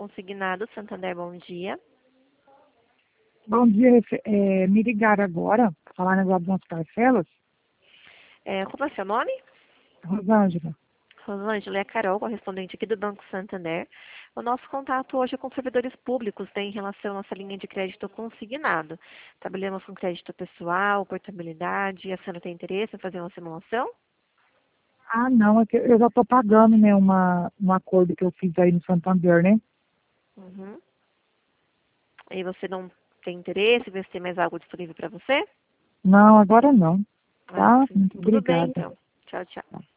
consignado, Santander, bom dia. Bom dia, me ligaram agora, falar negócio de umas parcelas. Como é seu nome? Rosângela. Rosângela, é a Carol, correspondente aqui do Banco Santander. O nosso contato hoje é com servidores públicos, em relação à nossa linha de crédito consignado. Trabalhamos com crédito pessoal, portabilidade. A senhora tem interesse em fazer uma simulação? Ah, não, é que eu já estou pagando, né, um acordo que eu fiz aí no Santander, né? Uhum. E você não tem interesse, ver se tem mais algo disponível para você? Não, agora não. Ah, Tá? sim. Muito Tudo bem, obrigada. então. Tchau, tchau.